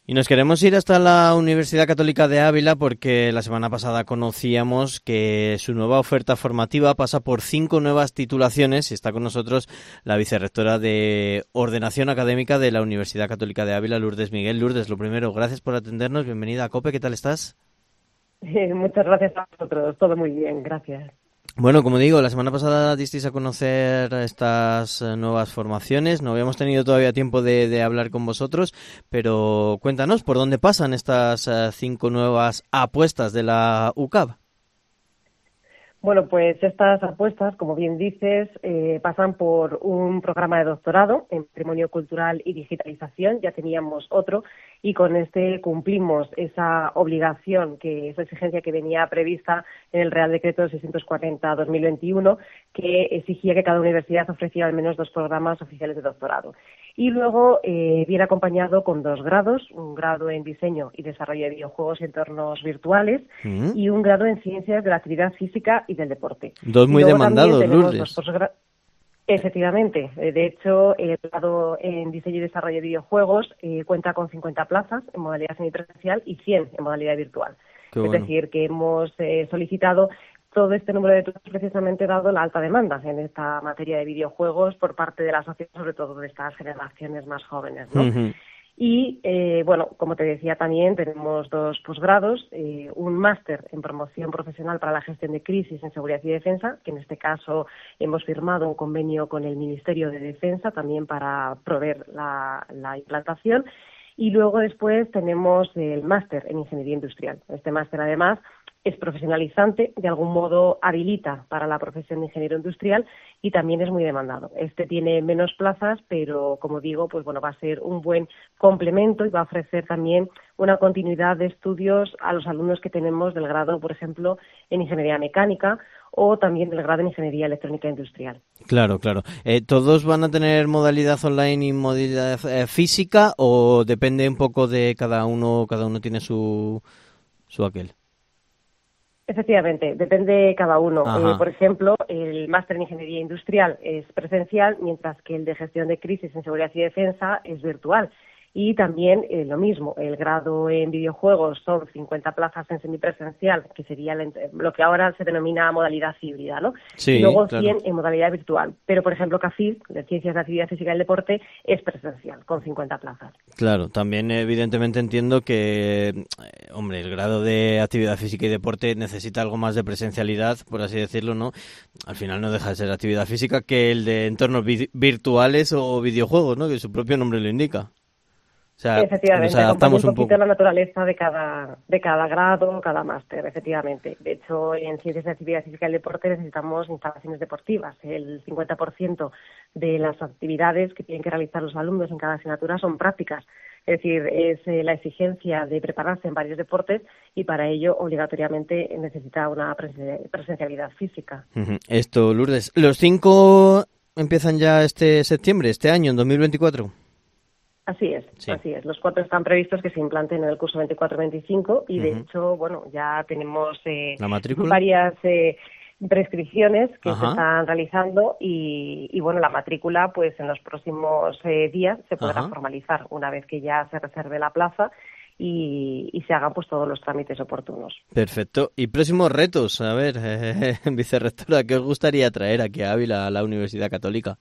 Y nos queremos ir hasta la Universidad Católica de Ávila porque la semana pasada conocíamos que su nueva oferta formativa pasa por 5 nuevas titulaciones y está con nosotros la vicerrectora de Ordenación Académica de la Universidad Católica de Ávila, Lourdes Miguel. Lourdes, lo primero, gracias por atendernos, bienvenida a COPE, ¿qué tal estás? Muchas gracias a vosotros, todo muy bien, gracias. Bueno, como digo, la semana pasada disteis a conocer estas nuevas formaciones. No habíamos tenido todavía tiempo de hablar con vosotros, pero cuéntanos, ¿por dónde pasan estas 5 nuevas apuestas de la UCAV? Bueno, pues estas apuestas, como bien dices, pasan por un programa de doctorado en Patrimonio Cultural y Digitalización. Ya teníamos otro y con este cumplimos esa obligación, esa exigencia que venía prevista en el Real Decreto 640/2021, que exigía que cada universidad ofreciera al menos 2 programas oficiales de doctorado. Y luego viene acompañado con 2 grados, un grado en Diseño y Desarrollo de Videojuegos y Entornos Virtuales y un grado en Ciencias de la Actividad Física y del Deporte. Dos muy demandados, Lourdes. Efectivamente. De hecho, el grado en Diseño y Desarrollo de Videojuegos cuenta con 50 plazas en modalidad semipresencial y 100 en modalidad virtual. Es decir, que hemos solicitado todo este número de turnos precisamente dado la alta demanda en esta materia de videojuegos por parte de la sociedad, sobre todo de estas generaciones más jóvenes, ¿no? Uh-huh. Y, bueno, como te decía también, tenemos 2 posgrados, un máster en promoción profesional para la gestión de crisis en seguridad y defensa, que en este caso hemos firmado un convenio con el Ministerio de Defensa también para proveer la implantación. Y luego después tenemos el máster en ingeniería industrial. Este máster, además, es profesionalizante, de algún modo habilita para la profesión de ingeniero industrial y también es muy demandado. Este tiene menos plazas, pero como digo, pues bueno, va a ser un buen complemento y va a ofrecer también una continuidad de estudios a los alumnos que tenemos del grado, por ejemplo, en ingeniería mecánica o también del grado en ingeniería electrónica industrial. Claro, claro. ¿Todos van a tener modalidad online y modalidad física o depende un poco de cada uno tiene su aquel? Efectivamente, depende de cada uno. Por ejemplo, el máster en Ingeniería Industrial es presencial, mientras que el de Gestión de Crisis en Seguridad y Defensa es virtual. Y también lo mismo, el grado en videojuegos son 50 plazas en semipresencial, que sería lo que ahora se denomina modalidad híbrida, ¿no? Sí, y luego claro. 100 en modalidad virtual. Pero, por ejemplo, CAFID, de Ciencias de Actividad Física y el Deporte, es presencial, con 50 plazas. Claro, también evidentemente entiendo que, hombre, el grado de actividad física y deporte necesita algo más de presencialidad, por así decirlo, ¿no? Al final no deja de ser actividad física que el de entornos virtuales o videojuegos, ¿no? Que su propio nombre lo indica. O sea, efectivamente, nos adaptamos acompaña un poquito poco. La naturaleza de cada grado, cada máster, efectivamente. De hecho, en Ciencias de Actividad Física y el Deporte necesitamos instalaciones deportivas. El 50% de las actividades que tienen que realizar los alumnos en cada asignatura son prácticas. Es decir, es la exigencia de prepararse en varios deportes y para ello obligatoriamente necesita una presencialidad física. Uh-huh. Esto, Lourdes, ¿los 5 empiezan ya este septiembre, este año, en 2024? Así es, sí. Así es. Los 4 están previstos que se implanten en el curso 24-25 y de hecho, bueno, ya tenemos ¿La matrícula? varias prescripciones que se están realizando y bueno, la matrícula pues en los próximos días se podrá formalizar una vez que ya se reserve la plaza y se hagan pues todos los trámites oportunos. Perfecto. Y próximos retos, a ver, vicerrectora, ¿qué os gustaría traer aquí a Ávila, a la Universidad Católica?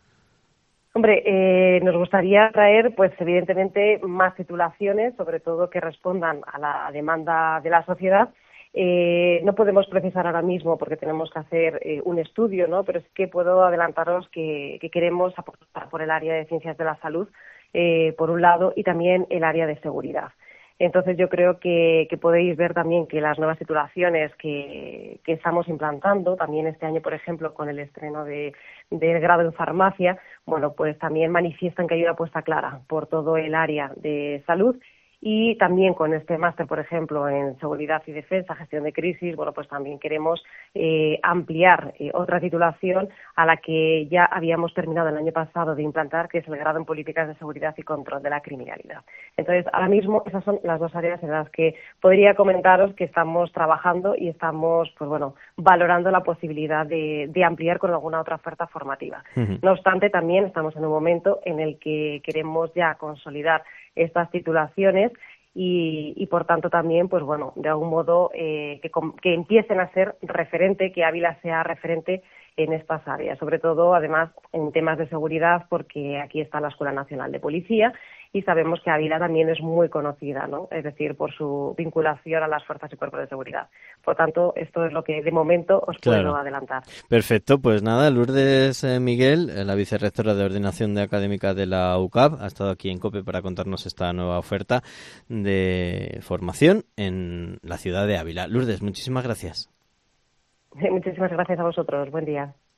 Hombre, nos gustaría traer, pues evidentemente, más titulaciones, sobre todo que respondan a la demanda de la sociedad. No podemos precisar ahora mismo porque tenemos que hacer un estudio, ¿no? Pero sí que puedo adelantaros que queremos apostar por el área de ciencias de la salud, por un lado, y también el área de seguridad. Entonces yo creo que podéis ver también que las nuevas titulaciones que estamos implantando, también este año, por ejemplo, con el estreno del grado en farmacia, bueno, pues también manifiestan que hay una apuesta clara por todo el área de salud. Y también con este máster, por ejemplo, en seguridad y defensa, gestión de crisis, bueno, pues también queremos ampliar otra titulación a la que ya habíamos terminado el año pasado de implantar, que es el grado en políticas de seguridad y control de la criminalidad. Entonces, ahora mismo esas son las 2 áreas en las que podría comentaros que estamos trabajando y estamos, pues bueno, valorando la posibilidad de ampliar con alguna otra oferta formativa. No obstante, también estamos en un momento en el que queremos ya consolidar estas titulaciones y por tanto también, pues bueno, de algún modo que empiecen a ser referente, que Ávila sea referente en estas áreas, sobre todo además en temas de seguridad, porque aquí está la Escuela Nacional de Policía y sabemos que Ávila también es muy conocida, ¿no? Es decir, por su vinculación a las fuerzas y cuerpos de seguridad. Por tanto, esto es lo que de momento os puedo adelantar. Perfecto, pues nada, Lourdes Miguel, la vicerrectora de Ordenación Académica de la UCAV, ha estado aquí en COPE para contarnos esta nueva oferta de formación en la ciudad de Ávila. Lourdes, muchísimas gracias. Muchísimas gracias a vosotros. Buen día.